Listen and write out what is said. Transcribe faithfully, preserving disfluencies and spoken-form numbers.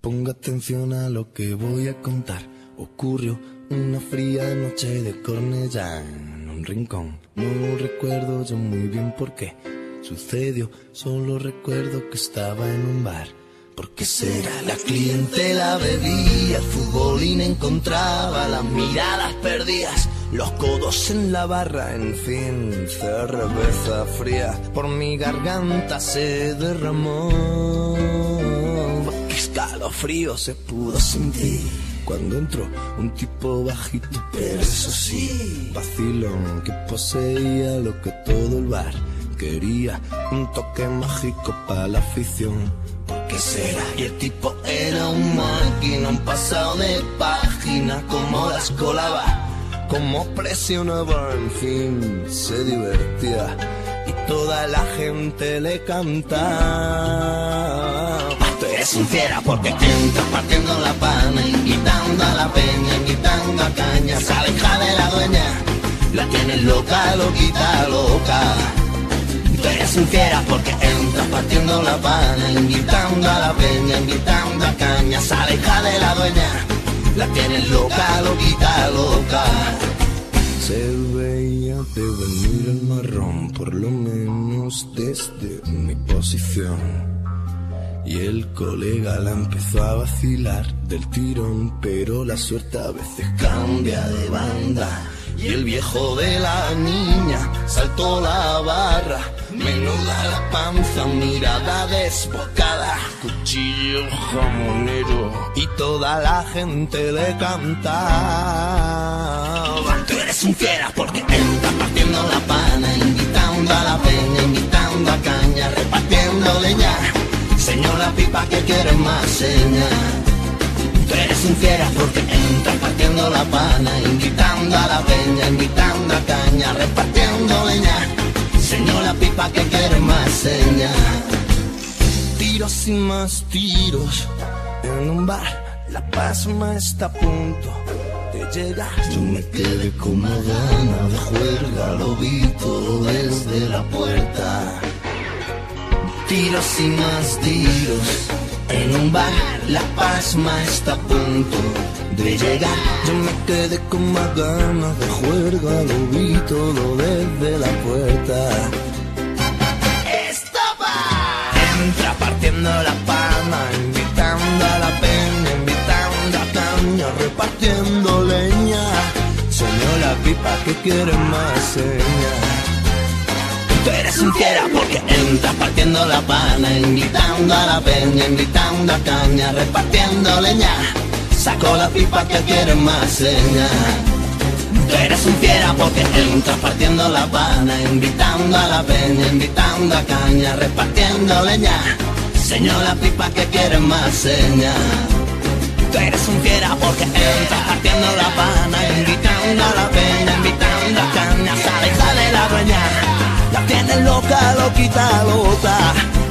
Ponga atención a lo que voy a contar. Ocurrió una fría noche de Cornellá en un rincón. No recuerdo yo muy bien por qué sucedió, solo recuerdo que estaba en un bar. ¿Por qué será? La clientela bebía, el futbolín encontraba, las miradas perdidas, los codos en la barra, en fin, cerveza fría por mi garganta se derramó. Qué escalofrío se pudo sentir cuando entró un tipo bajito, pero eso sí, vacilón que poseía lo que todo el bar quería, un toque mágico para la afición. ¿Por qué será? Y el tipo era un máquina, un pasado de página, como las colaba, como presionaba, en fin, se divertía y toda la gente le cantaba. Tú eres un fiera porque entras partiendo la pana, invitando a la peña, invitando a caña, sale hija de la dueña, la tienes loca, loquita, loca. Tú eres un fiera porque entras partiendo la pana, invitando a la peña, invitando a caña, sale hija de la dueña, la tienes loca, loquita, loca. Se veía de venir el marrón, por lo menos desde mi posición. Y el colega la empezó a vacilar del tirón, pero la suerte a veces cambia de banda. Y el viejo de la niña saltó la barra, menuda la panza, mirada desbocada, cuchillo jamonero, y toda la gente le cantaba. Tú eres un fiera porque entras partiendo la pana, invitando a la peña, invitando a caña, repartiendo leña, señora pipa que quiere más seña. Tú eres un fiera porque entras partiendo la pana, invitando a la peña, invitando a caña, repartiendo leña, señora pipa que quiere más seña. Tiros y más tiros en un bar, la pasma está a punto de llegar. Yo me quedé con una gana de juerga, lo vi todo desde la puerta. Tiros y más tiros en un bar, la pasma está a punto de llegar. Yo me quedé con más ganas de juerga, lo vi todo desde la puerta. ¡Estaba! Entra partiendo la palma, invitando a la peña, invitando a caña, repartiendo leña, señora pipa que quiere más señas. Tú eres un fiera porque entras partiendo la pana, invitando a la peña, invitando a caña, repartiendo leña, sacó la pipa que quiere más señas. Tú eres un fiera porque entras partiendo la pana, invitando a la peña, invitando a caña, repartiendo leña, señora pipa que quiere más señas. Tú eres un fiera porque entras partiendo la pana, invitando a la peña, invitando a caña, sale, sale la dueña, la tienes loca, loquita, loca.